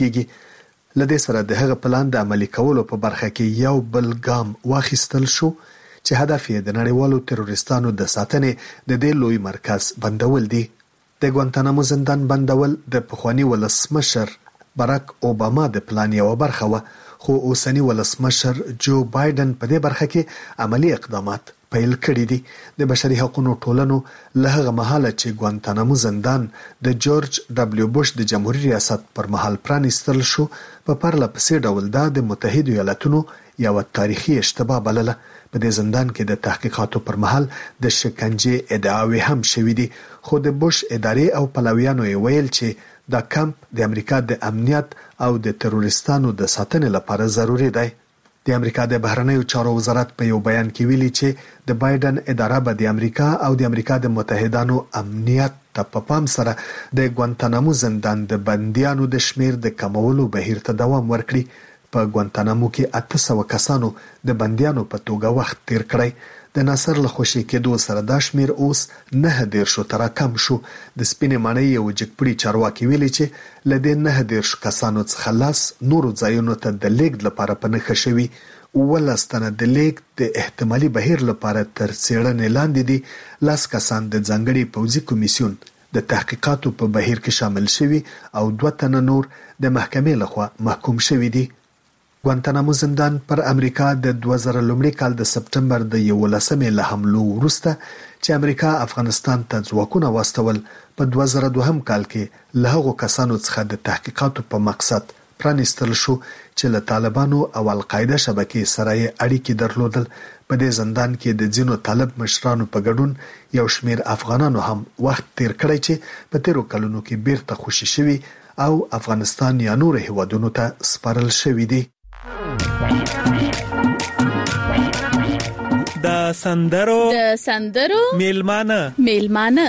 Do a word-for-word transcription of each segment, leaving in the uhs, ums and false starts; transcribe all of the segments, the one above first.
لدې سره د هغه پلان د عملي کولو په برخه کې یو بل ګام واخیستل شو چې هدف یې د نړیوالو تروریستانو د ساتنې د دې لوی مرکز بندول دي. د ګوانتانامو زندان بندول د پخوانی ولسمشر باراک اوباما د پلان یو برخه و، خو اوسنی ولسمشر جو بایدن په دې برخه کې عملی اقدامات پیل کړی دي. د بشري حقوقو ټولنو له هغه مهاله چې ګوانتانامو زندان د جورج دبلیو بوش د جمهوریت ریاست پر مهال پرانیستل شو، په پرله پسې ډول دا د متحده ایالاتونو یو تاریخي اشتباه بلله. په دې زندان کې د تحقیقاتو پر مهال د شکنجې ادعاوې هم شوې دي، خو د بوش ادارې او پلویانو یې ویل چې دا کمپ د امریکا د امنیت او د تروریستانو د ساتنې لپاره ضروری دی. د امریکا د بهرنیو چارو وزارت په یو بیان کې ویلي چې د بایدن اداره به د امریکا او د امریکا د متحدانو امنیت ته په پام سره د ګوانتانامو زندان د بندیانو د شمیر د کمولو بهیر ته دوام ورکړي. په ګوانتانامو کې اته سوه کسانو د بندیانو په توګه وخت تیر کړی. د ناصر له خوشي کېدو سره دا شمیر اوس نه دیرشو ته راکم شو. د سپینې ماڼۍ یو جګپړي چارواکي ویلي چې له دې نه دیرشو کسانو څخه لاس نورو ځایونو ته د لیږد لپاره په نښه شوي. اوولس تنه د لیږد د احتمالي بهیر لپاره تر څېړنې لاندې دي. لس کسان د ځانګړي پوځي کمیسیون د تحقیقاتو په بهیر کې شامل شوي او دوه تنه نور د محکمې لخوا محکوم شوي دي. ګوانتانامو زندان پر امریکا د دوه زره لومړي کال د سپټمبر د یولسمې له حملو وروسته چې امریکا افغانستان ته ځواکونه واستول، په دوه زره دوهم کال کې له هغو کسانو څخه د تحقیقاتو په مقصد پرانیستل شو چې له طالبانو او القاعده شبکې سره یې اړیکې درلودل. په دې زندان کې د ځینو طالب مشرانو په ګډون یو شمیر افغانانو هم وخت تیر کړی چې په تیرو کلونو کې بیرته خوشي شوي او افغانستان یا نور هیوادونو ته سپارل شوي دي. د سندرو د سندرو میلمانه میلمانه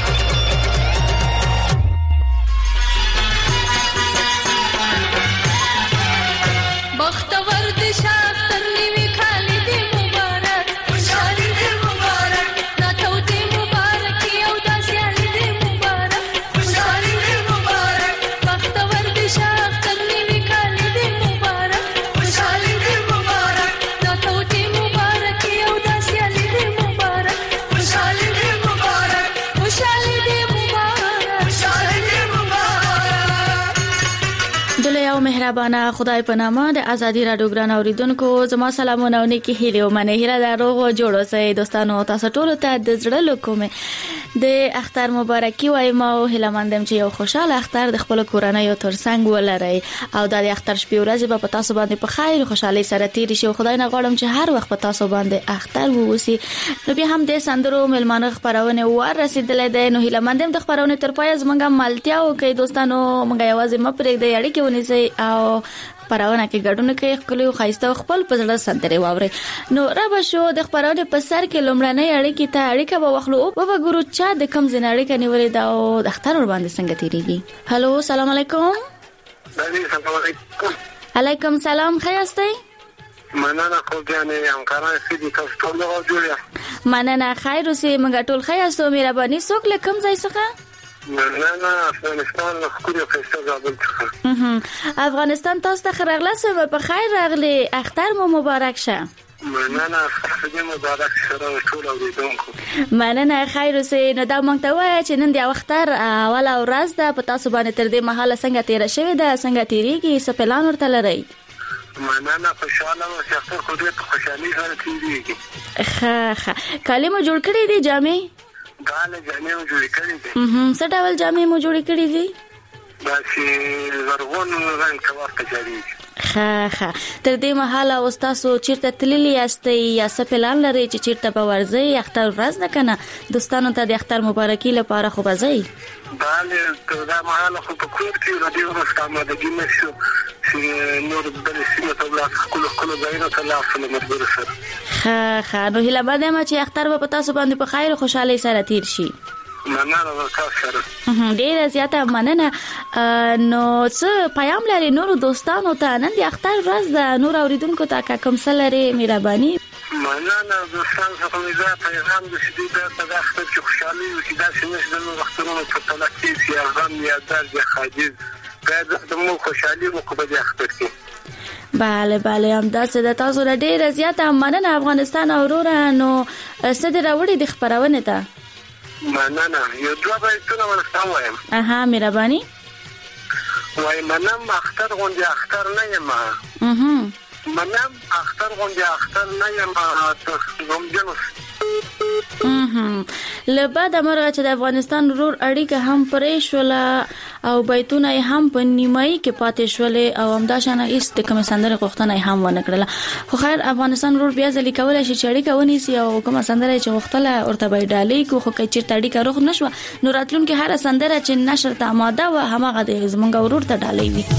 بختور دي شاطر نیوی خالی دی مبارک، خوشحالی دی مبارک، ناتو دی مبارک یو داسیالی دی مبارک، خوشحالی دی مبارک، بختور دی شاطر نیوی خالی دی مبارک، خوشحالی دی مبارک، ناتو دی مبارک یو داسیالی دی مبارک، خوشحالی دی مبارک، خوشحالی دی مبارک، خوشحالی دی مبارک. دله یو مهربانه خدای په نامه د ازادي رادیو ګران اوریدونکو زما سلامونه او نیکی هیله او منه هیله د روغ او جوړ اوسئ دوستانو. تاسو ټول ته د زړه له کومه د اختر مبارکي وایم او هیله مندم چې یو خوشاله اختر د خپل کورنۍ او ترڅنګ ولرئ او د اختر شپې ورځې به په تاسو باندې په خیر او خوشحالي سره تیر شي. خدای نه غواړم چې هر وخت په تاسو باندې اختر ووسی. نو بیا هم د سندرو ملمانه خبرونه ور رسیدلې ده. نو هیله مندم د خبرونه تر پای زمونږه ملتیا او کې دوستانو مونږه یوازې مپرېږ د اړیکې ونیسئ او خبرونه کې ګډون کوي خپل خایسته خپل په ځړه سندري واوري. نو را به شو د خبرونه په سر کې لومړنۍ اړیکې ته اړیکه به وخلو او به ګورو چا د کم ځای اړیکه نیولې دا او د اختر ور باندې څنګه تیریږي. هالو السلام علیکم. السلام علیکم. علیکم سلام. خیاستئ؟ مننه خو ځانې همکاران سړي تاسو ټول له جوړه. مننه خیر اوسې موږ ټول خیاستو. مهرباني څوک له کم ځای څخه؟ مننه افغانستان له خوري خسته زابل څخه. افغانستان تاسو ته خیرغله سم په خیر راغلی. اختر مو مبارک شه. مننه تاسو دې مبارک شه ټول اوریدونکو. مننه خیر اوسې. نو دا مونږ ته وایي چې نن د اختر اول ورځ ده په تاسو باندې تر دې مهاله څنګه تیر شوی ده څنګه تیریږي څه پلان ورته لرئ؟ مننه خوشاله او شخص خو دې په خوشحالي سره تیریږي. ښه ښه. کالي مو جوړ کړی دي جامې؟ دا له جامې مو جوړ کړی دي. هم څه ډول جامې مو جوړ کړی دي؟ دا چې زرغون رنګ کورته جوړی. ښه ښه. تر دې مهاله اوس تاسو چیرته تللی یاستئ یا څه پلان لرئ چې چیرته به ورځئ اختر ورځ نه کنه دوستانو ته د اختر مبارکي لپاره خو به ځئ؟ بله تر دا مهاله خو په کور کې راډیو وروسته آمادګي نه شو چې نور بلې سیمې ته ولاړ ښکلو ښکلو ځایونو ته لاړ شو له ملګرو سره. ښه ښه. نو هیله مند یم چې اختر به په تاسو باندې په خیر او خوشحالۍ سره تیر شي. مننه ورته سره. ډیره زیاته مننه. نو څه پیغام لري نور دوستانو ته نن د اختر ورځ ده نور اوریدونکو ته کوم څه لري مهرباني؟ مننه دوستان څخه مې دا پیغام د شدید د اختر چې خوشحالي وکړي دا چې نشي د وختونو په تلقي یا غم یا درد یا حاجز د مو خوشحالي مو په دې اختر کې. بله بله همداسې د تاسو را ډېره زیاته مننه افغانستان اوروره. نو څه دې راوړي د خپرونې ته؟ مننه. یو دوه بیتونه ورته وایم. اها مهرباني. وای منم اختر غوندې اختر نه یم. اها منم اختر غوندې اختر نه یم. غمجن اها له بعد مرغه چې د افغانستان ورور اړیکه هم پرې شوله او بیتونه هم په نیمایي کې پاتې شولې او همدا شانه ایست د کوم سندره غوښتنه هم ونه کړله. خو خیر افغانستان ورور بیا ځلې کولای شي چې اړیکه ونیسي او کوم سندره چې غوښتله ورته به ډالۍ کو. خو چې اړیکه روغ نشو نو راتلونکي هر سندره چې نشر ته آماده و همغه د زمونږ ورور ته ډالۍ وي.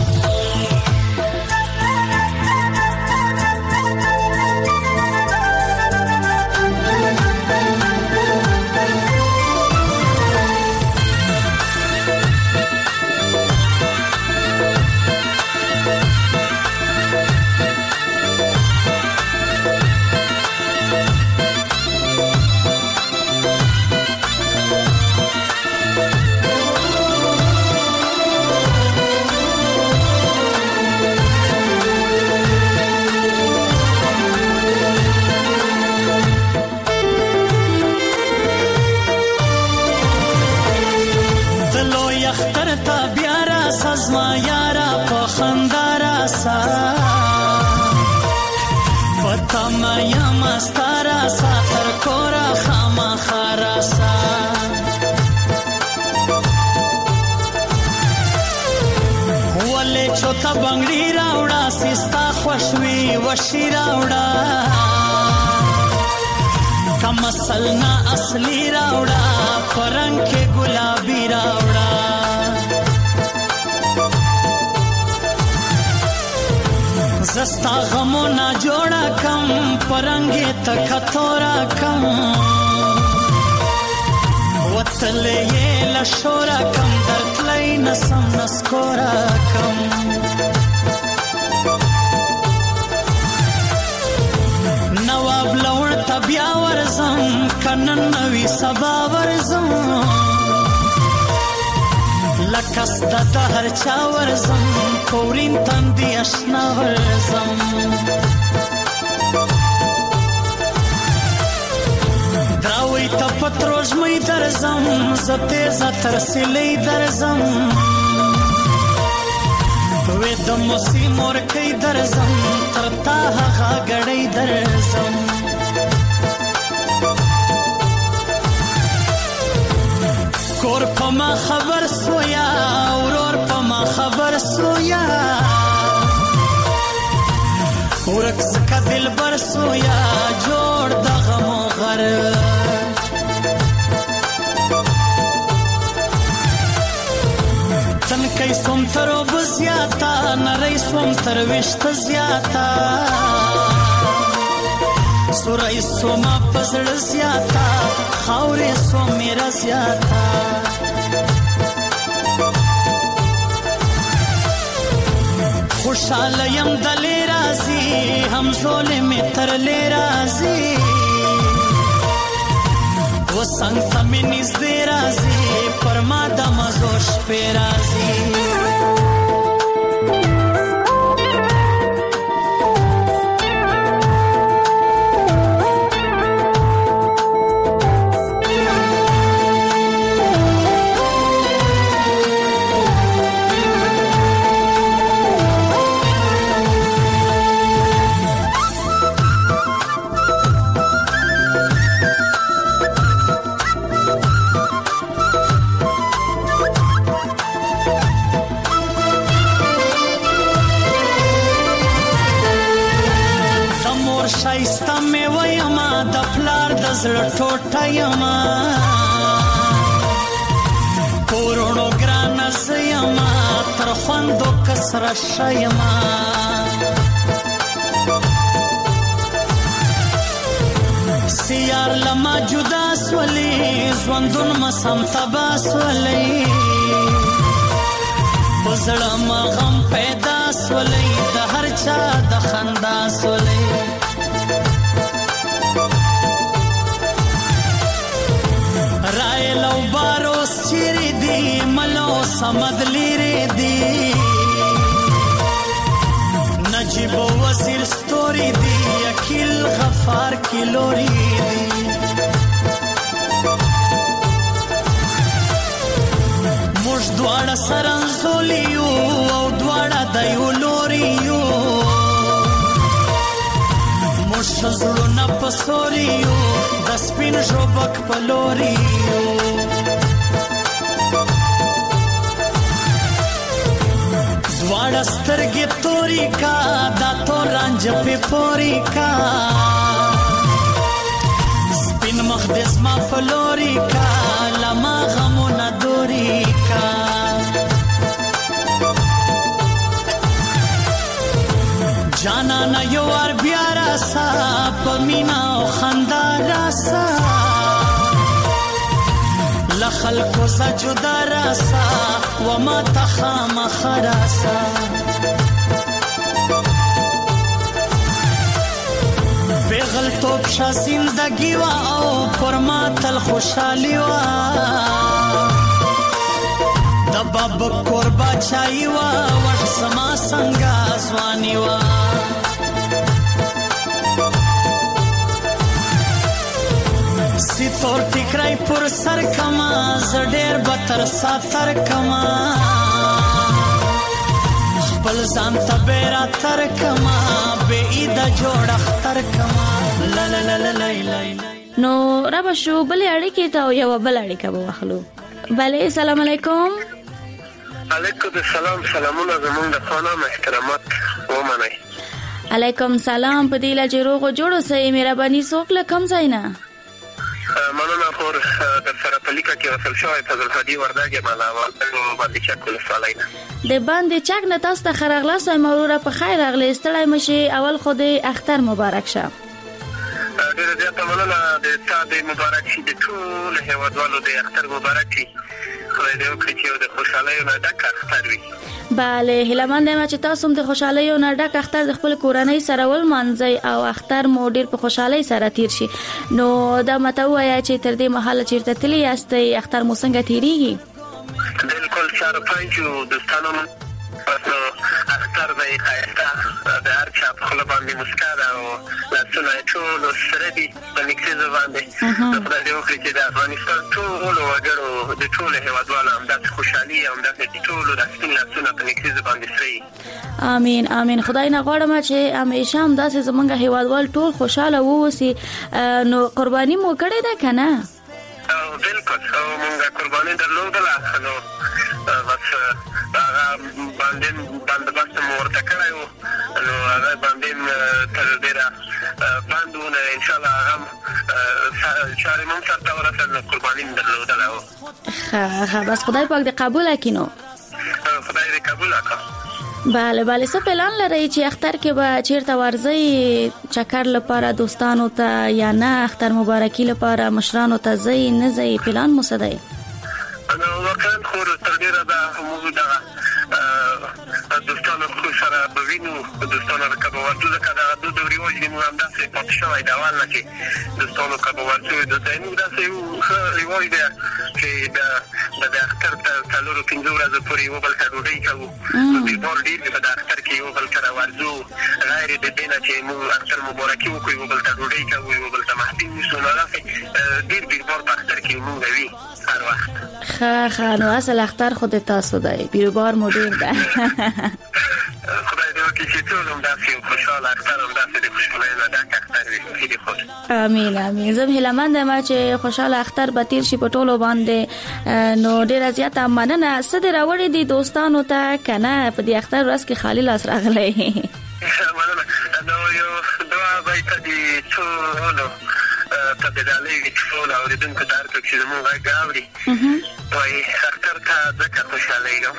چوتا بنگړی راوړه سستا خوشوي وشي راوړه کما سلنا اصلي راوړه پرنګ کې ګلابي راوړه زستا غمو نا جوړا کم پرنګ تک تورا کم وتلې لشورا کم درتلې نسم نسکورا کم نواب لور تبیا ورزم کنن نوی سبا ورزم لکس د هر چا ورزم کورین تندی اشنا ورزم دراوی تا پتروش می درزم زته زتر سلی درزم وې د موسی مور کې درزم تر تا هغه غړې درزم کور په ما خبر سویا اورور په ما خبر سویا ورک سکه دل بر سویا جوړ دغه مو غر تن کای سوم تر وبزیاتا نری سوم تر وشت زیاتا سورای سوما پزړ زیاتا خاورې سوم میرا زیاتا خوشاله يم دلې رازي هم زول می تر لې رازي وسنګ تمې نږدې رازي پرما د مزوش په رازي شایسته مې وایما د پلار د زړه ټوټه یما کورونو ګران سیما تر خوندو کسر شیما سیار لما جدا سولی ژوندون مسم تبا سولی پزړه ما غم پیدا سولی د هر چا د خندا سولی رای لو باروس چیری دی ملو سمد لیری دی سفر کې لوري دي موږ دواړه سرنزولي یو او دواړه د یو لوري یو موږ زړونه په سوري یو د سپین ژوبک په لوري یو دواړه سترګې توري کا دا تور رنج په پوري کا سپین مخ د زما په لوري کا لما غمونه دوري کا جانا نه یو ور بیا راسا په مینا او خندا راسا لخلکو ز جدا راسا وما تخام خراسا بغل توب شا زندگی وا او پر ما تل خوشحالی وا د باب قربا چای وا وښ سما څنګه ځواني وا سی تور ټیکرای پر سر کما زډیر بتر ساتر کما خپل ځان ته بیره تر کما به اید جوړ اختر کما لا لا لا لا لا نو را بشو بلې اړیکې ته یو بل اړیکه به واخلو بله السلام علیکم علیکم السلام سلامونه زمونږ د خانم احترامات ومنئ علیکم سلام په دې لا جوړو جوړو سه مهرباني څوک لکم ځاینا مننه خور در سره په لیکه کې وصل شوی فضل هادي وردګ ملاوال باندې چک ولسوالۍ نه د باندې چک نه تاسو ته خرغلاس مروره په خیر راغلی ستړی مشي اول خو د اختر مبارک شه ډیره زیاته مننه د تا د مبارک شي د ټول هیوادوالو د اختر مبارک شي خدای دې وکړي چې د خوشحالیو نه ډک اختر وي bale هیلمن دی چې تاسو هم د خوشحالیو نه ډک اختر د خپل کورنۍ سره ول مانځي او اختر مو ډیر په خوشحالۍ سره تیر شي نو دا مته وایي چې تر دې مهاله چیرته تللی یاستئ اختر مو څنګه تیریږي بالکل چار پنځو دوستانو اختر د خایسته د هر چا په خپل باندې مسکا ده او لاسونه ټول سره دي په نکسه باندې د خدای دې وکړي چې د افغانستان ټول وګړو د ټول هیوادوالو همداسې خوشحالي او همداسې ټول د سپین لاسونه په نکسه باندې سري امين امين خدای نه غواړم چې همیشه همداسې زمونږ هیوادوال ټول خوشاله ووسی نو قرباني مو کړې ده کنه بالکل مونږه قرباني درلودله نو بس هغه باندې باندې بس ورته کړی وو نو هغه باندې تر ډېره باندونه ان شاء الله هغه چارې مونږ سره ورسره قرباني درلودله وو ها بس خدای پاک دې قبول کړي نو خدای دې قبول کړي bale bale څه پلان لرئ چې اختر کې به چیرته ورځي چکر لپاره دوستانو ته یا نه اختر مبارکي لپاره مشرانو ته ځي نه ځي پلان مو څه دی نو واقعا خو تر ډیره دا موږ دا دوستانو خو سره به وینو دوستانو کبه ورته ځکه دا د دوري وجې موږ هم داسې پاتې شوی دا وال نه چې دوستانو کبه ورته د دینو داسې یو ریواج دی چې دا د اختر ته څلورو پنځو ورځو پورې یو بل ته ډوډۍ کوو بیربار ډېر دی په د اختر کې یو بل سره ورځو غیر د دې نه چې موږ اختر مبارکي وکړو یو بل ته ډوډۍ کوو یو بل ته محفل نیسو نو داسې ډېر بیربار په اختر کې موږ وي هر وخت ښه ښه نو اصل اختر خود تاسو دی بیربار مو ډېر ده خدای دې وکړي چې ټول همداسې خوشحاله اختر همداسې د خوشحالۍ نه ډک اختر وي خیلی خوش امین امین زه هیلهمند یم چې خوشحاله اختر به تیر شي په ټولو باندې نو ډېره زیاته مننه څه دې راوړي دي دوستانو ته که نه په دې اختر ورځ کې خالي لاس راغلی مننه نو یو دعا به یې ته د ټولو ته د ډالۍ وي ټول اورېدونکو ته هر څوک چې زموږ غږ اوري وایي اختر ته ځکه خوشحالېږم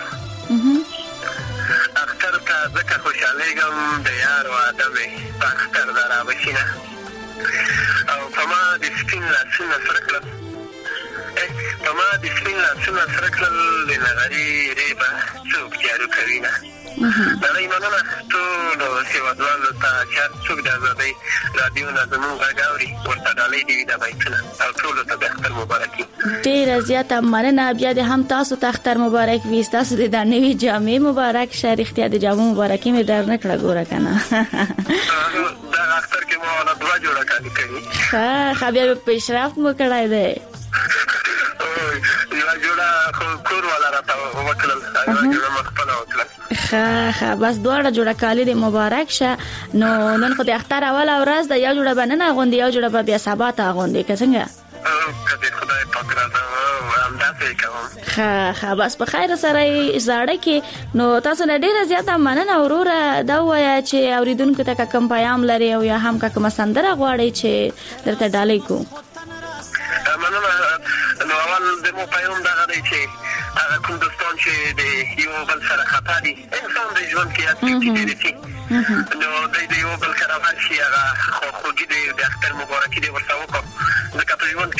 اختر ته ځکه خوشحالېږم د یار واده مې په اختر ده رابشینه او په ما د سپین لاسونه سره کړل په ما د سپین لاسونه سره کړل د نغري ریبه څوک جارو کوي نه نړۍ مننه ټولو هېوادوالو ته چې هر څوک د ازادۍ راډیو نه زموږ غږ اوري ورته ډالۍ دې وي دا بیتونه او ټولو ته د اختر مبارکي ډېره زیاته مننه بیا دې هم تاسو ته اختر مبارک وي ستاسو د دا نوي جامې مبارک شه رښتیا د جامو مبارکي مې ډېر نه کړه ګوره که نه دغه اختر کې مو ولا دوا جوړه کړی کړی ها خبر پیشرفت مو کړای دی یو جوړه کور ولا راته وکړل یو جوړه مخفله وکړل ها ها بس دوړه جوړه کالی دی مبارک شه نو نن خو د اختر اول ورځ د یو جوړه بننه غوندي یو جوړه بیا سبا ته غوندي که څنګه کله خدای پاک راته همداسې کوم ها ها بس په خیر سره زاړه کې نو تاسو نه ډیره زیاته مننه وروره دا وایا چې اوریدونکو ته کوم پیغام لري او یا هم کوم سندره غواړي چې درته ډالۍ کو مننه نو اول د مو پیغام دا غواړي چې هغه کوم دوستان چې د یو بل سره خطا دي انسان د ژوند کې هڅه کوي نو د یو بل سره ورشي هغه خوږی د اختر مبارکي دی ورته وکړو ځکه په ژوند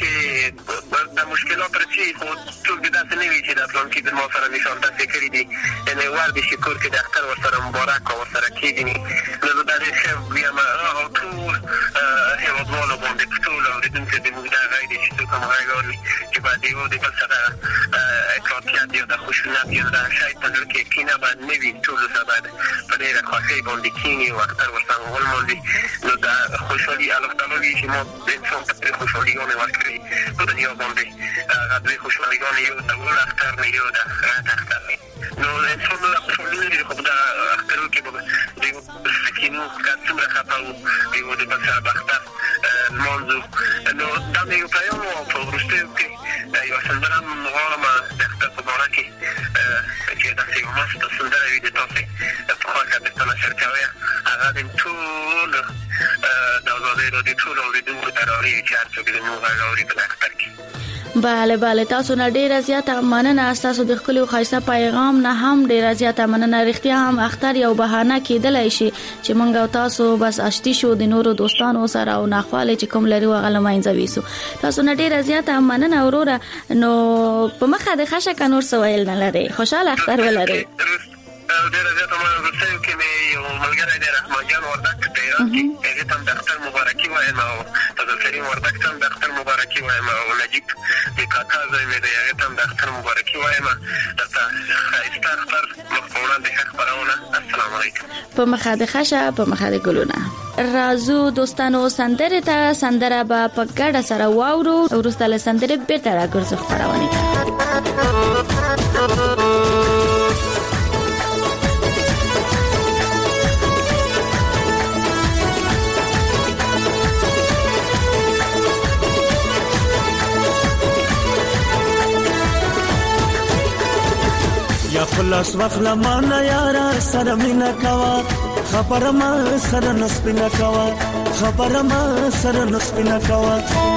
کې د مشکلات راځي خو ټول داسې نه وي چې د پلان کې د مو سره مثال داسې کړی دي یعنی ور دي شکر کې د اختر ورسره مبارک او ورسره کېږي نو دا د ښه بیا ما او ټول هیوادوالو باندې ټول اوریدونکو د موږ دا غږ دي چې څوک هم غږ چې باید یو د بل سره اکرامات یا د خوشونت یا د شاید په زړه کې کینه باید نه وي ټولو سره باید په ډېره خوښۍ باندې کینې او اختر ورسره ولمانځي نو دا خوشحالي الله تعالی وایي چې ما د انسان ته درې خوشحاليګانې ورکړي په دنیا باندې هغه دوې خوشحاليګانې یو د اور اختر نه یو د آخرت اختر نه نو انسان خوشحالي لري خو په دغه اخترو کې به د یو سکینو که څومره خفه وو د یو د بل سره به اختر لمانځو نو دا مې یو پیغام و په وروستیو کې یوه سندره هم غواړم د اختر په باره کې چې داسې یو ماسته سندره وي د تاسې په خوښه درته نشر کوی هغه د ټول د ازادۍ راډیو ټول اورېدونکو ته راوړي چې هر څوک زموږ غږ اوري په اختر کې بله بله تاسو نه ډیره زیاته مننه تاسو د خپل خاصه پیغام نه هم ډیره زیاته مننه رښتیا هم اختر یو بهانه کېدلای شي چې مونږ او تاسو بس اشتي شو د نورو دوستانو سره او ناخواله چې کوم لري وغه لماینځوي سو تاسو نه ډیره زیاته مننه وروره نو په مخه د خشه ک نور سوال نه لري خوشاله اختر ولري ډیره زیاته مننه ورسېو کې مې یو ملګری دی رحمان جان وردک په ایران کې هغه ته د اختر مبارکي وایم او فضل کریم وردک ته د اختر مبارکي وایم او نجیب د کاکا زوی مې دی هغه ته د اختر مبارکي وایم درته ښایسته اختر مخ د خبرونه السلام علیکم په مخه د خشه په مخه د ګلونه رازو دوستانو سندره ته سندره با په ګډه سره واورو ورسته له سندره بیرته راګرځو خبرونه یا خلاص وخلا مانا یارا سره مینا کوا خبر ما سره نسپینا کوا خبر ما سره نسپینا کوا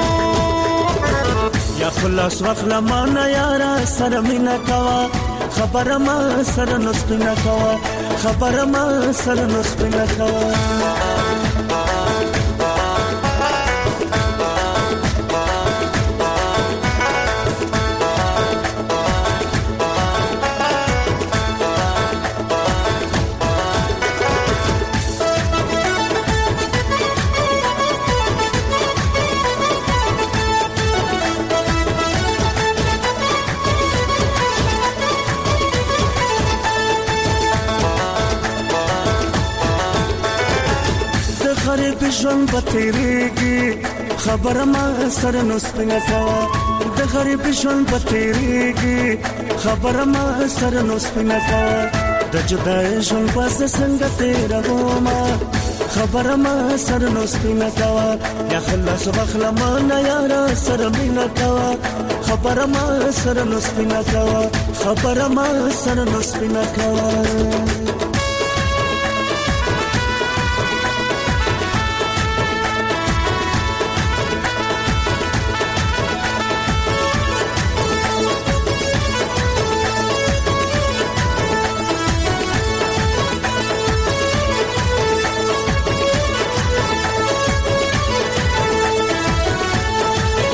یا خلاص وخلا مانا یارا سره مینا کوا خبر ما سره نسپینا کوا خبر ما سره نسپینا کوا غریب ژوند به تیریږي خبر ما سره نو سپینه کوا د غریب ژوند به تیریږي خبر ما سره نو سپینه کوا د جدای ژوند پس څنګه تیرو ما خبر ما سره نو سپینه کوا یا خلاص وخلا ما نه یارا سره مینا کوا خبر ما سره نو سپینه کوا خبر ما سره نو سپینه کوا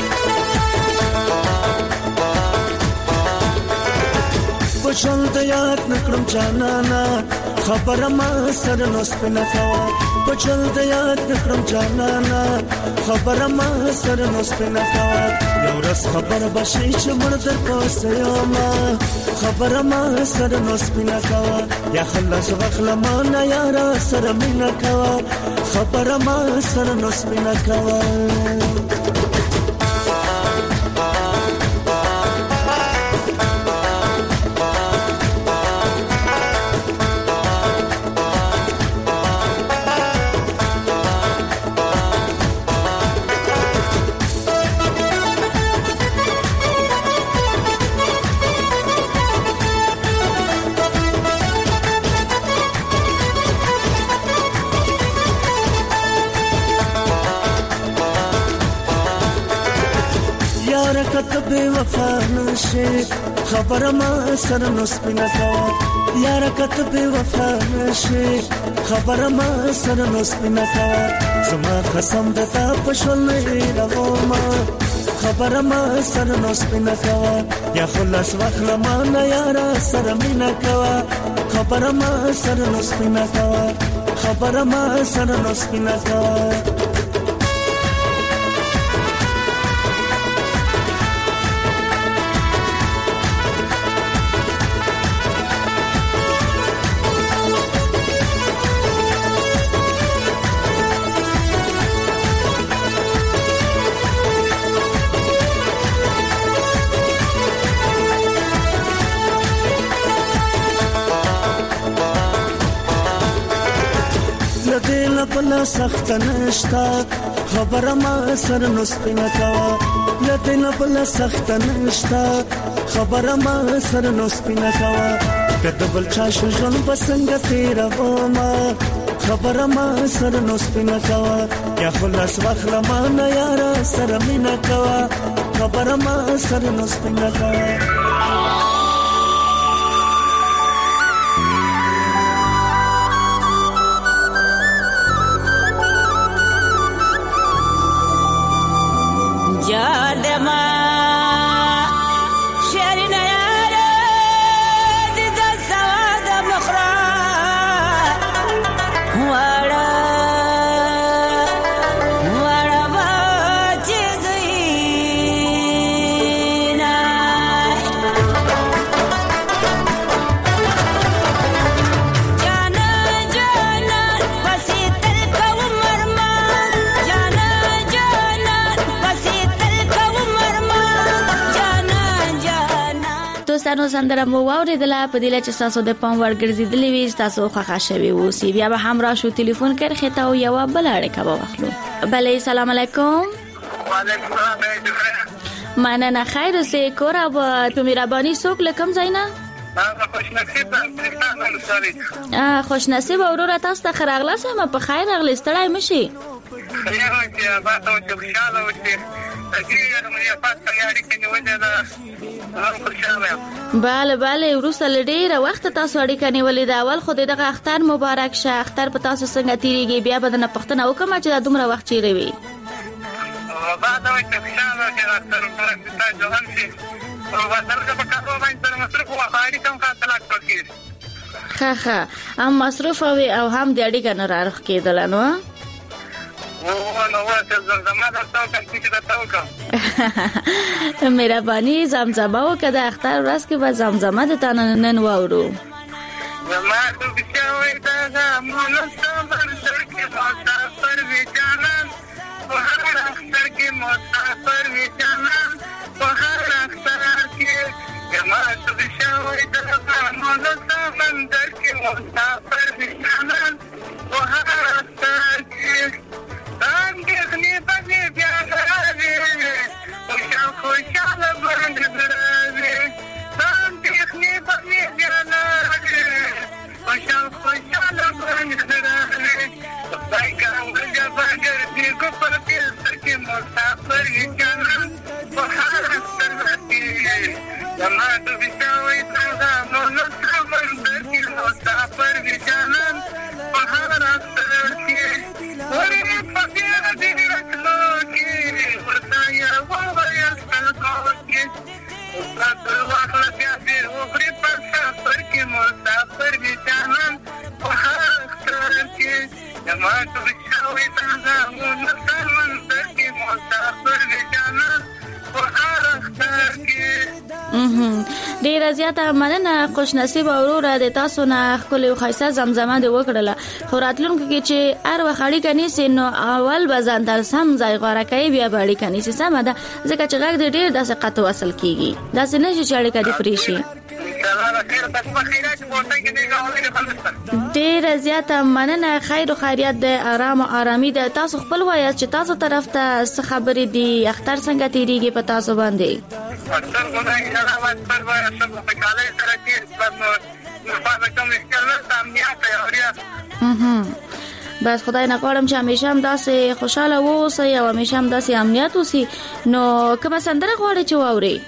ژوند یا یاد نکړم جانانا خبر ما سر نو سپینا کوا پچل د یاد نکړم جانانا خبر ما سر نو سپینا کوا یو رس خبر بشي چې مړ در پوسه ما خبر ما سر نو سپینا کوا یا خلاص وخل ما نه یارا سر مینا کوا خبر ما سر نو سپینا کوا بے وفا نشے خبر ما سر نو سپینا کوا یار کت بے وفا نشے خبر ما سر نو سپینا کوا زما قسم دتا پښول نه راو ما خبر ما سر نو سپینا کوا یا خلاص وخل ما نه یار سر مینا کوا خبر ما سر نو سپینا کوا خبر ما سر نو سپینا کوا بلا سخت نشتا خبر ما سر نو سپینا کوا لدین بلا سخت نشتا خبر ما سر نو سپینا کوا کدبل چا شجون پسنګ تیرا وما خبر ما سر نو سپینا کوا یا خلاص وخل ما نه یارا سر مینا کوا خبر ما سر نو سپینا کوا Jadama sherina yara dida sawada mukhra wara wara bachizina jana jana wasital kawmarma jana jana wasital دوستانو سندره مو واوریدله په دې لچ تاسو د پام ورګرځیدلې وي تاسو خوښه شوي وو سی بیا به هم را شو ټلیفون کړ خته او یو بل اړیکه به واخلو بلې سلام علیکم وعلیکم السلام مننه خیر اوسې کور او تو مهرباني څوک لکم زینا خوش نصیب اه خوش نصیب اورور تاسو ته خراغله سم په خیر اغلی ستړای مشي خیر اوسې با ته چې خوشاله اوسې اګیر مې پات یاري کې نیولې ده bale bale وروسته لډیره وخت تاسو اړیکه نیولې دا اول خو دغه اختر مبارک شه اختر په تاسو څنګه تیریږي بیا به نه پښتنه وکم چې دا دومره وخت چیرې وي بعد وخت چې خوشاله چې اختر مبارک تاسو ځوان شي او واسره په کارو باندې تر مصرف وخاړي کوم خاطرات پکې ها ها هم مصرف او هم د اړیکه نه راخ کېدل نو مهرباني زمزمه وکړه د اختر ورځ کې به زمزمه د تانه نن واورو زما د بشوي د زمونو صبر کې مسافر وی جانان په هر اختر کې مسافر وی جانان په هر اختر کې زما د بشوي د زمونو صبر کې مسافر وی جانان په هر اختر کې تانګخني پدې بیا راځي او شاو خوشاله باندې راځي تانګخني پدې بیا راځي او شاو خوشاله باندې راځي پای کوم جبر دې کو پر دې سکه مسافر یې جانان په هر ستر کې زما د بشاوي څنګه نو نو سمندر کې مسافر یې جانان په ما ته شوي تازه مون سمندر کې مسافر جانان په هر اختر کې. ډیره زیاته مننه خوش نصیب اوروره د تاسو نه خپل خیسه زمزمه د وکړه خو راتلونکو کې چې هر وخت اړیکه نیسي نو اول به ځان تر سم ځای غوره کوي بیا به اړیکه نیسي سمه ده ځکه چې غږ د ډیر داسې قطع وصل کیږي داسې نشي چې اړیکه دې پرې شي. ډیره زیاته مننه خیر او خیریت د آرام او آرامي د تاسو خپل وایي چې تاسو طرف ته څه خبرې دي اختر څنګه تیریږي په تاسو باندې. اکثر غوډه یا راوځي پر وایي چې په کالي سره کې په په کوم ځای امنیت اوریا بس خدای نه غواړم چې همیشه هم داسې خوشاله واوسئ او همیشه هم داسې امنیت اوسئ. نو کومه سندره غواړئ چې واورئ؟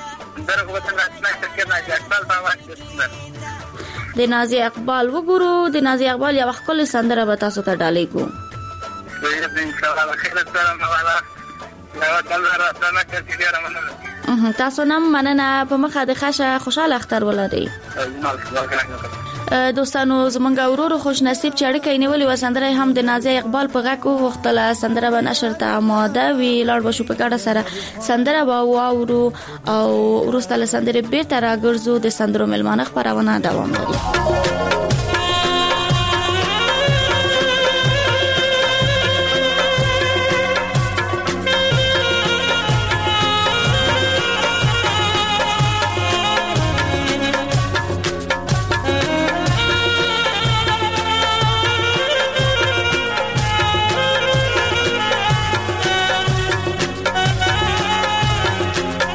د نازي اقبال وګورو. د نازي اقبال یو ښکلې سندره به تاسو ته ډالۍ کوو. تاسو نم مننه په مخه د خاصه خوشاله اختر ولرئ. دوستانو زمونږ اورورو خوش نصیب چې اړیکې نیولې و سندره هم د نازي اقبال په غږ وغوښتله سندره به نشر ته آماده وي لاړ بشو په ګډه سره سندره به واورو او وروسته له سندرې بیرته راګرځو د سندرو ملمانه خپرونه دوام لري.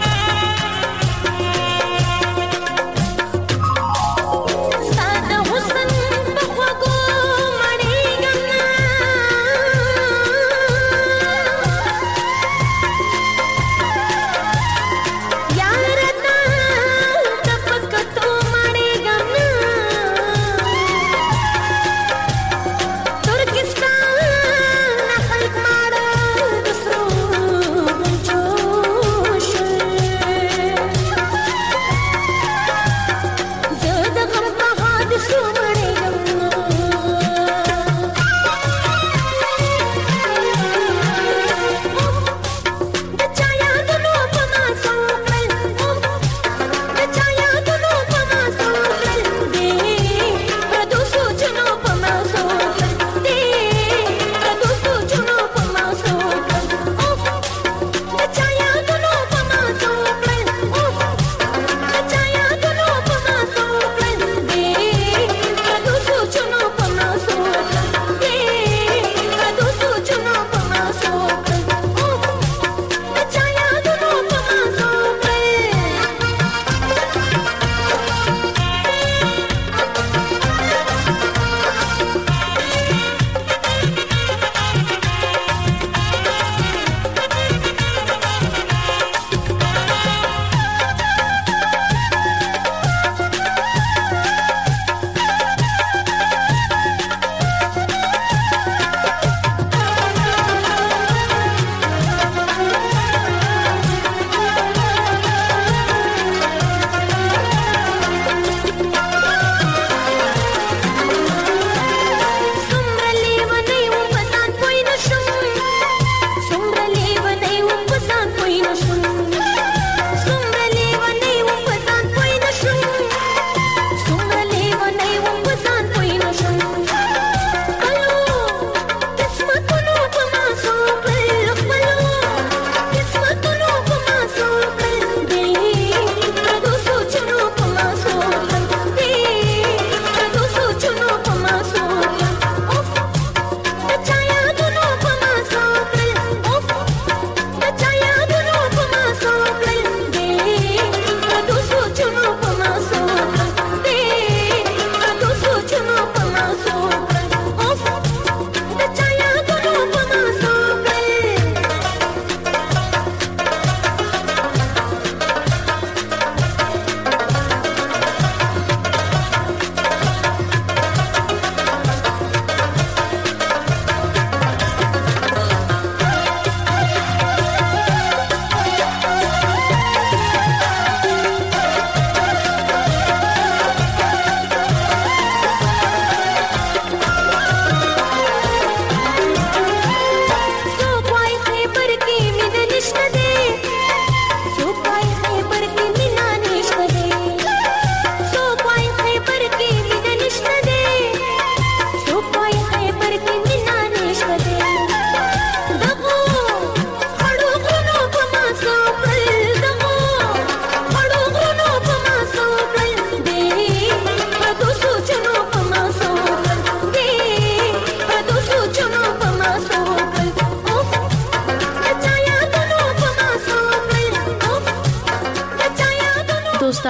सादा हुस्न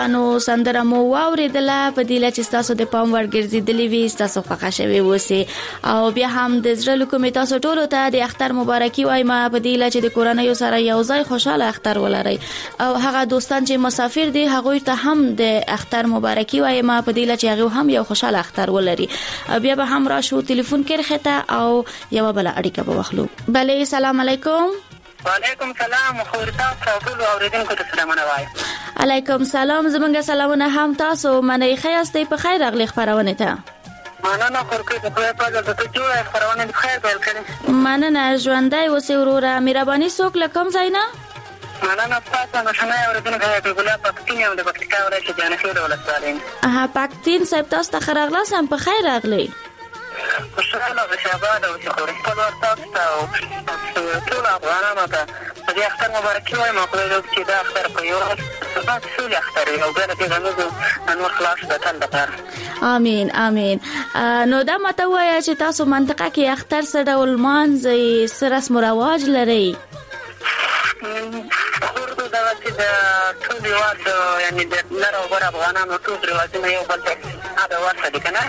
نو سندره مو واوریدله په دې لچ تاسو د پام ورګرځیدلې وي تاسو خوښه شوي وسی او بیا هم د زړه لکه تاسو ټولو ته د اختر مبارکي وایم په دې لچ د کورنۍ سره یو ځای خوشاله اختر ولرئ او هغه دوستان چې مسافر دي هغه ته هم د اختر مبارکي وایم په دې لچ هغه هم یو خوشاله اختر ولري بیا به هم راشو ټلیفون کې خته او یو بل اړیکه به واخلو. بله السلام علیکم. وعلیکم سلام خورتا ټول اوریدونکو ته سلام وایم. علیکم سلام زمونږ سلامونه هم تاسو منې خیاستې په خیر راغلی خبرونه ته. مننه خورکې په خیر په دې ته جوړه خبرونه په خیر پیل کړې. مننه ژوندۍ اوسې وروره مهرباني څوک لکم زینا. مننه تاسو نشنه اوریدونکو ته ګلاب پکتین یو د پکتیکا ورته جان خیر ولسوالین. اه پکتین صاحب تاسو ته خیر راغلا سم په خیر راغلی. خوشاله او شاباد او شکر په ورته تاسو ټول افغانانو ته په دې اختر مبارکي وایم او خدای دې چې دا اختر په یو څه څه اختر یو بل دې غوږ انور خلاص د تل لپاره. امين امين. نو دا ماته وایي چې تاسو منطقه کې اختر څه ډول مانځي څه رسم او رواج لري؟ ورته دا چې د ټول یواد یعنی د لر او بر افغانانو ټول رواجونه یو بل ته دا ورته دي کنه.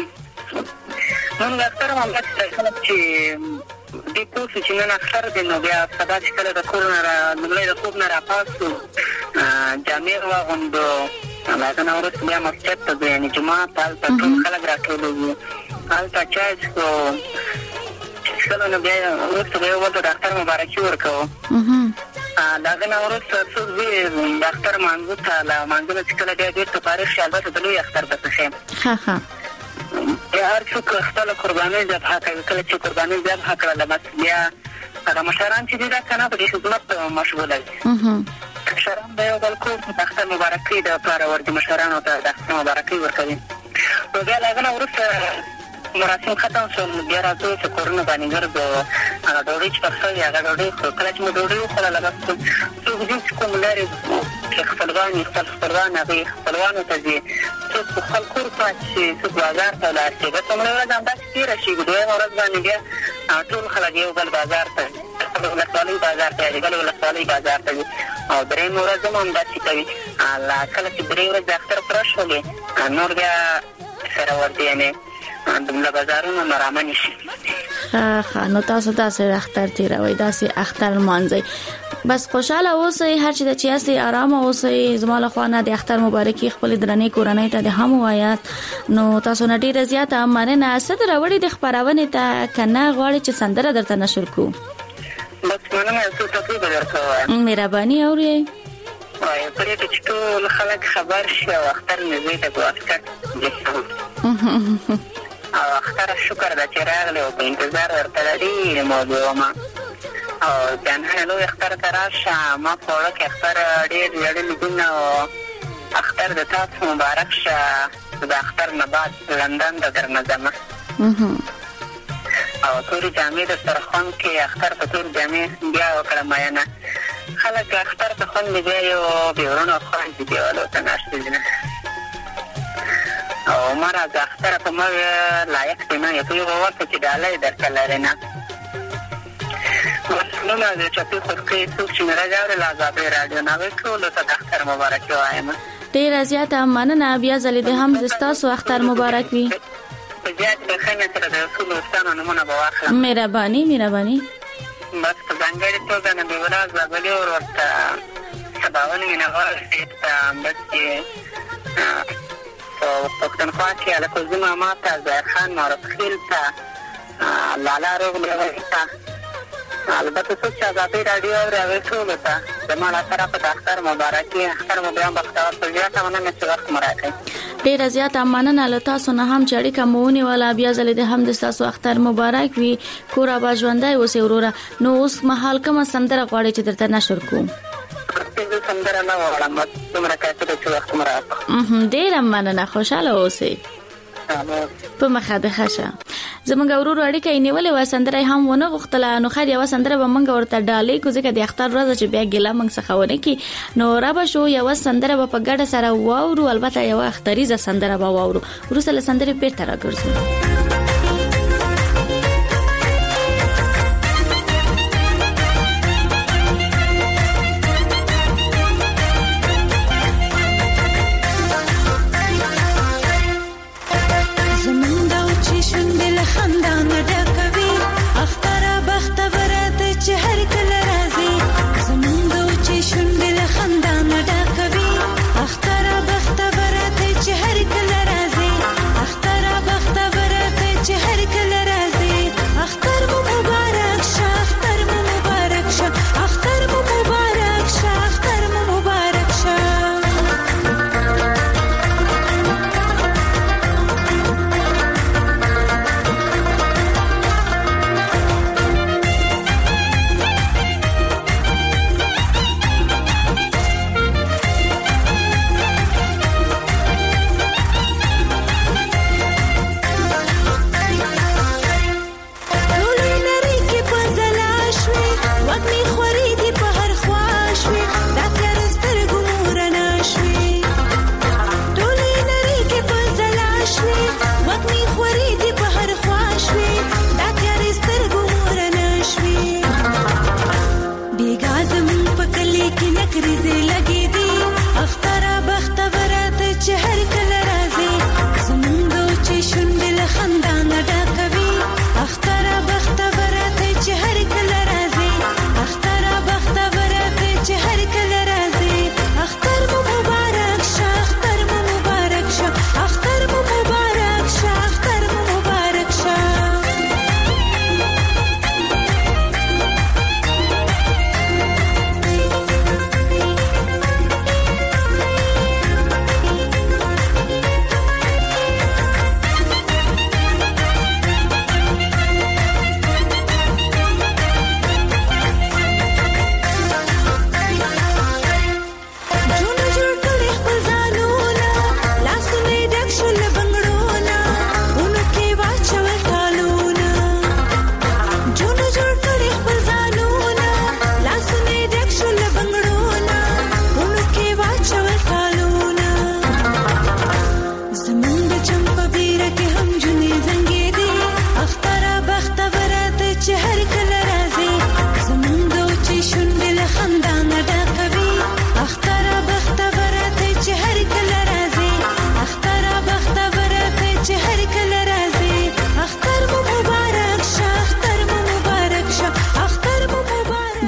موږ اختر مونږ چې د پوسټ چې نن اختر دی نو بیا سبا چې کله د کور نه نملې د خوب نه راپاسو جامع واغوندو هغه نو ورته بیا مسجد ته یعنی جمعه پال ته ټول خلک راټولوي هلته چای څښو کله نو بیا ورته بیا ورته د اختر مبارکي ورکوو. داغه نو ورته څو وی د اختر مانځو ته لا مانځو چې کله بیا ډېر تاریخ شالبه د لوی اختر په څیر ها ها هر څوک خپل قرباني ذبح کوي کله چې قرباني ذبح کړل بس بیا هغه مشران چې دا کنه په دې خدمت مشغوله دي. مشران به یو بل کو د اختر مبارکي د لپاره ورته مشران او د اختر مبارکي ورکوي. نو بیا هغه ورته مراسم ختم شول بیا راځو چې کورونه باندې ګرځو هغه ډوډۍ چې پخوي هغه ډوډۍ کله چې مو ډوډۍ وخوړله بس څوک دې چې کوم لري چې خپلوان خپل خپلوان هغه خپلوانو ته دي څوک خپل کور پاتې څوک بازار ته لاړ شي بس موږ ورځ هم داسې تېره شي دوی ورځ باندې بیا ټول خلک یو بل بازار ته ولسوالۍ بازار ته بل ولسوالۍ بازار ته او درېیم ورځ هم داسې کوي کله چې درې ورځې اختر پوره شولې نور بیا سره ورته یعنې دمله بازارونه مرامنې شي. ښه نو تاسو داسې اختر تېروئ داسې اختر لمانځئ بس خوشاله اوسئ هر چې د چې هستئ ارامه اوسئ زما له خوا نه د اختر مبارکي خپلې درنې کورنۍ ته د هم ووایاست نو تاسو نه ډېره زیاته مننه څه در راوړي د خپرونې ته که نه غواړئ چې سندره درته نشر کړو؟ بس مننه یو څو ټکي به درته ووایم. مهرباني اورئ وایي پرې ته چې ټول خلک خبر شي او اختر نږدې ته ګواښ او اختر شکر ده چې راغلی او په انتظار ورته ډېرې موضوع ومه او جانانه لوی اختر ته راشه ما په وړه کې اختر ډېر ویاړلي دي او اختر د تاسو مبارک شه د اختر نه بعد لندن ته درنه ځمه او تورې جامې د سترخوان کې اختر په تور جامې بیا وکړه مینه خلک اختر ته خوند بیا یو بېورونه خوند دي دیوالو ته ناست دي او ما راځه اختره په ما لایق دی نه یو یو ورته چې ډالۍ درته لرې نه مسلونه د چپې خورکۍ څوک چې مې راځاورې لازابې راډیو ناوې ټولو ته د اختر مبارکي وایم. ډېره زیاته مننه بیا ځلې د هم ستاسو اختر مبارک وي. په زیات بښنې سره د ټولو دوستانو نومونه به واخلم. مهرباني مهرباني. بس په ځانګړې توګه نبیالله زابلي ور ورته سباوون مینهوال صاحب ته بس چې په پښتونخوا کې الکوزي ماما ته ظاهر خان معروف خیل ته لالا روغلوی ته البته څوک چې ازادۍ راډیو اوري هغوی ټولو ته زما له طرفه د اختر مبارکي اختر مو بیا بختور په زیاته مننه چې وخت مو راکړئ. ډېره زیاته مننه له تاسو نه هم چې اړیکه مو ونیوله بیا ځلې د هم د ستاسو اختر مبارک وي کور اباد ژوندی اوسئ وروره. نو اوس مهال کومه سندره غواړئ چې درته نشر کړو؟ سندره نه غواړم بس دومره کافي ده چې وخت مو راکړو. ډېره مننه خوشحاله اوسئ. په مخه د ښه زمونږ ورورو اړیکه یې نیولې وه سندره یې هم ونه غوښتله نو خیر یوه سندره به موږ ورته ډالۍ کړو ځکه د اختر ورځ چې بیا ګیله موږ څخه ونه کړي نو رابه شو یوه سندره به په ګډه سره واورو البته یوه اختریزه سندره به واورو وروسته له سندرې بېرته راګرځو.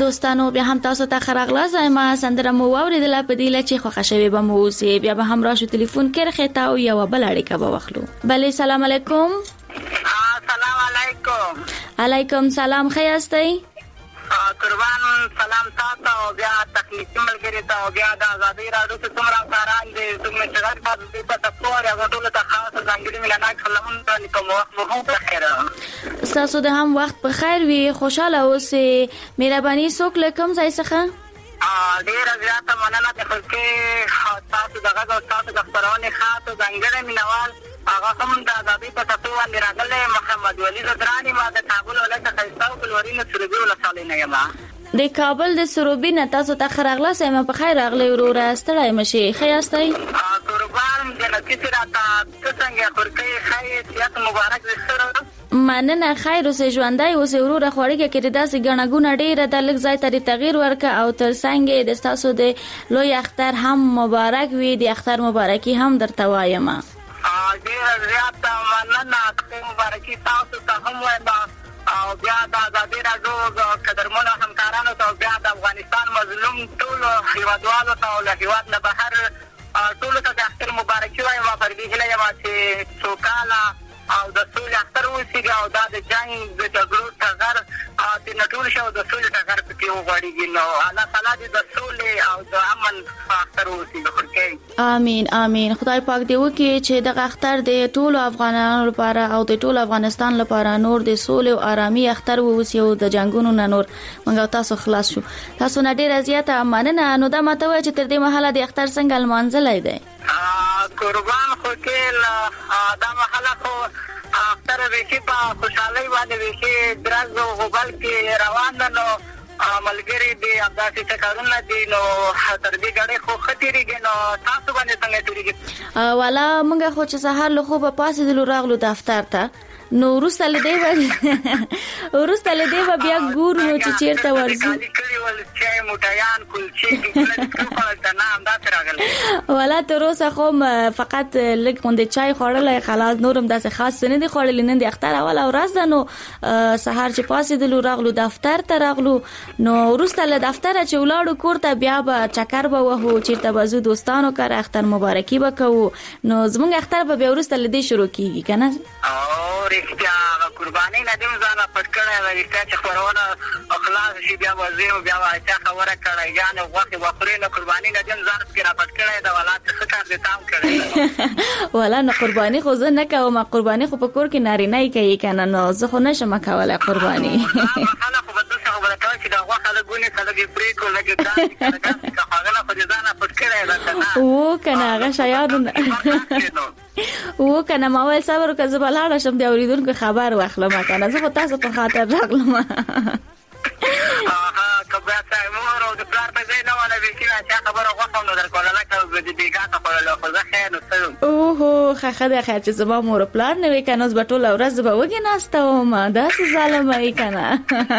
دوستانو بیا هم تاسو ته خراغلا زما سندره مو واوریدله په دې لچې خوښه شوی به مو اوسې بیا به هم راشو ټلیفون کې رخه تا او یو بل اړیکه به واخلو. بله سلام علیکم. السلام علیکم. علیکم سلام. ښه یاستئ؟ قربان سلام تاسو او بیا تخنیکی ملګری ته او بیا د ازادي راډیو ته څومره کاران دي څومره چې غږ په په تاسو او ټول ته خاص ځانګړي ملانات خلمون کوم وخت مو په خیر. تاسو د هم وخت په خیر وي خوشاله اوسئ. مهرباني څوک له کوم ځای څخه؟ ډېر زیاته مننه د خلکو تاسو دغه او تاسو د خبرونه خاص ځانګړي مینوال هغه هم د ازادي په تاسو باندې راغله محمد ولی زدرانی ما د کابل ولایت خیساو کلورینه سروبي ولسوالۍ نه یم. د کابل د سروبي نه تاسو ته خراغله سم په خیر راغلی وروره ستړی مشي. ښه یاستئ؟ قربان جنتی راته څنګه خورکې خیر سیاست مبارک وسره مننه خیر اوسې ژوندۍ اوسې وروره خوړګه کې داسې ګڼه ګونه ډېره د لږ ځای ته تغییر ورکه او تر څنګه د تاسو د لوی اختر هم مبارک وي. د اختر مبارکي هم درته وایم. ډېر زیاته مننه مبارکي تاسو ته هم وایم او بیا د ازادي راډیو قدرمنو همکارانو ته بیا د افغانستان مظلوم ټولو هیوادوالو ته او له هیواد نه بهر ټولو ته د اختر مبارکي وایم. په دې هیله یم چې سوکاله او د سولې اختر وسیږي او دا د جنګ د جګړو ټغر د نټول شو د سولې ټغر پکې وغوړېږي. نو الله تعالی دې د سولې او د امن اختر وسیږي. امين امين. خدای پاک دې وکړي چې دغه اختر د ټولو افغانانو لپاره او د ټولو افغانستان لپاره نور د سولې او آرامي اختر ووسی او د جنگونو نه نور موږ تاسو خلاص شو. تاسو نه ډیره زیاته مننه. نو دا ماته وایي چې تر دې مهاله د اختر څنګه لمانځلای دی؟ قربان خو کې دا مهاله خو اختر وشي په خوشحالي باندې وشي درز او غبل کې روان ده. نو ملګری دی همداسې څه کارونه دي نو تر دې ګړې خو ښه تېرېږي. نو تاسو باندې څنګه تېرېږي؟ والا موږ خو چې سهار له خوبه پاڅېدلو راغلو دفتر ته نو وروسته له دې به وروسته له دې به بیا ګورو نو چې چېرته ورځو. والا تر اوسه خو فقط لږ غوندې چای خوړلی خلاص نور هم داسې خاص څه نه دي خوړلي. نن د اختر اوله ورځ ده نو سهار چې پاڅېدلو راغلو دفتر ته راغلو نو وروسته له دفتره چې ولاړو کور ته بیا به چکر به وهو چېرته به ځو دوستانو کره اختر مبارکي به کوو. نو زموږ اختر به بیا وروسته له دې شروع کېږي که نه؟ رښتیا قرباني نه دې ځانه پټ کړی وه. رښتیا چې خپرونه خلاص شي بیا به ځې بیا به چا خبره کړی یعنې غوښې به خورې نو قرباني نه دې ځان پکې را پټ کړی ده. والا څه ښه کار دې تام کړی. والا نه قرباني خو زه نه کوم. قرباني خو په کور کې نارینه یې کوي که نه نو زه خو نه شم کولی قرباني. خله خو به داسې خبره کوي چې دا غوښه لږ ونې څه لږ یې پرې کړو لږ یې داسې که نه داسې که هغه خو دې ځانه پټ کړی ده که نه و که نه هغه شیانو و که نه ما ویل صبر وکړه زه به لاړه شم د اورېدونکو خبر واخلم که نه زه خو تاسو په خاطر راغلم. که بیا څه مور او د پلار په ځای نه وله بېخي چا خبره غوښه نو در کوله لکه د بېګا ته خوړله خو زه خیر نو څه یم. اوهو ښه ښه دی خیر چې زما مور و پلار نه وي که نه اوس به ټوله ورځ به وږې ناسته وم. داسې ظالمه یې که نه.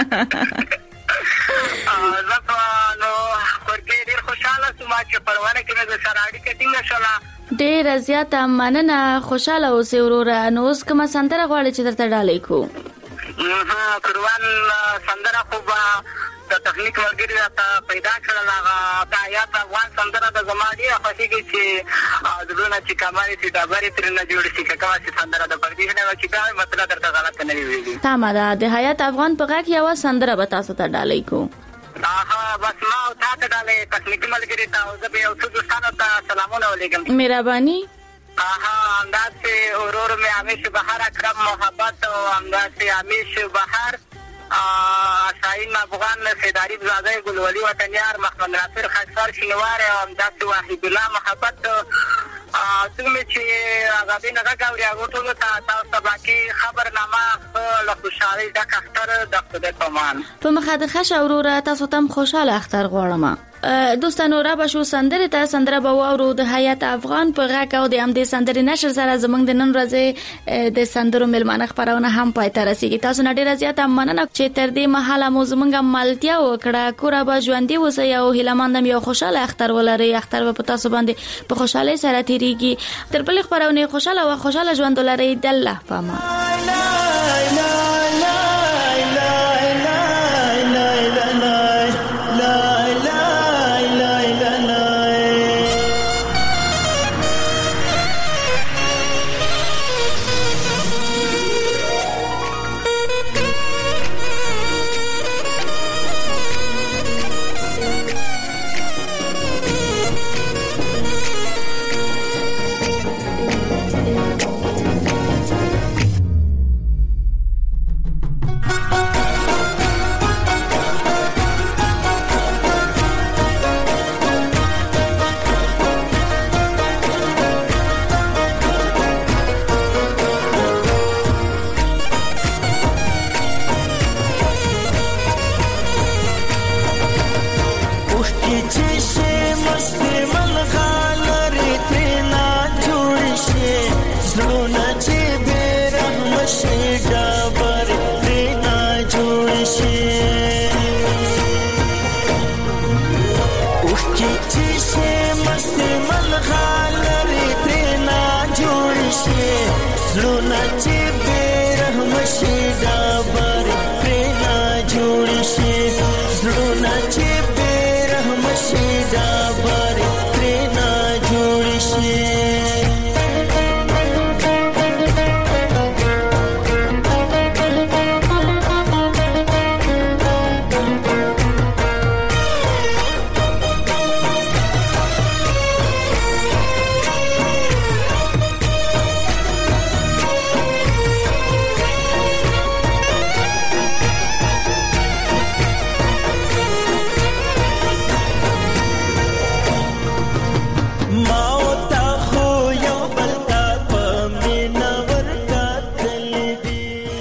زه په نو خورکې ډېر خوشحاله شوم چې پرونه کې مې د سره اړیکه ټینګه شوله. ډېره زیاته مننه. خوشحاله اوسې وروره. نو اوس کومه سندره غواړې چې درته ډالۍ کړو؟ قربان سندره خو به د تخنیک ملګري راته پیدا کړل. هغه د حیات افغان سندره ده زما ډېره خوښېږي چې زړونه چې کمرې چې ډبرې ترې نه جوړ شي که کومه چې سندره ده. پر دې هیله وه چې دا مطلب درته غلطه نه وي ویلي. تمه ده. د حیات افغان په غږ یوه سندره به تاسو ته ډالۍ کړو. aha بس ما او تا ته ډالۍ تخنیکي ملګري ته او زه به یو څو دوستانو ته سلامونه ولېږم. مهرباني. aha همداسې ورور مې همیش بهر اکرم محبت او همداسې همیش بهر شاهین افغان سیداری زاده ګلولي وطنیار محمد ناصر خاکسار شینوار او همداسې وحید الله محبت څومره چې آزادي نه غږ اوري هغو ټولو ته تاسو ته باقي خبرنامه ښه له خوشحالۍ ډک اختر د خدای په امان. په مخه د ښه شه وروره تاسو ته هم خوشحاله اختر غواړم. دوستانو را به شو سندرې ته سندره به واورو د حیات افغان په غږ او د همدې سندرې نشر سره زموږ د نن ورځې د سندرو مېلمانه خپرونه هم پای ته رسېږي. تاسو نه ډېره زیاته مننه چې تر دې مهاله مو زموږ ملتیا وکړه. کوره به ژوندي اوسئ او هیله مندم یو خوشحاله اختر ولرئ. اختر به په تاسو باندې په خوشحالۍ سره تېرېږي. تر بلې خپرونې خوشحاله او خوشحاله ژوند ولرئ. د الله په امان.